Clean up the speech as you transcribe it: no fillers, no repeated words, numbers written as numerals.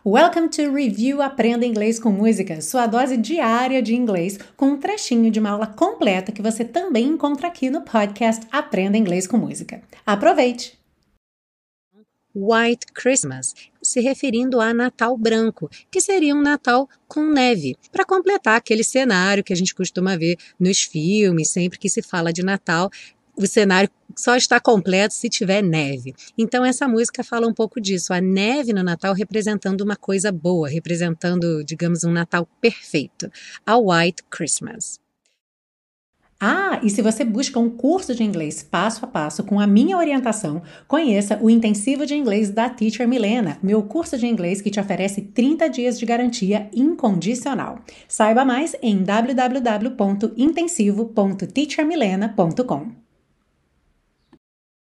Welcome to Review Aprenda Inglês com Música, sua dose diária de inglês, com um trechinho de uma aula completa que você também encontra aqui no podcast Aprenda Inglês com Música. Aproveite! White Christmas, se referindo a Natal branco, que seria um Natal com neve, para completar aquele cenário que a gente costuma ver nos filmes, sempre que se fala de Natal, o cenário só está completo se tiver neve. Então essa música fala um pouco disso, a neve no Natal representando uma coisa boa, representando, digamos, um Natal perfeito, a White Christmas. E se você busca um curso de inglês passo a passo com a minha orientação, conheça o Intensivo de Inglês da Teacher Milena, meu curso de inglês que te oferece 30 dias de garantia incondicional. Saiba mais em www.intensivo.teachermilena.com.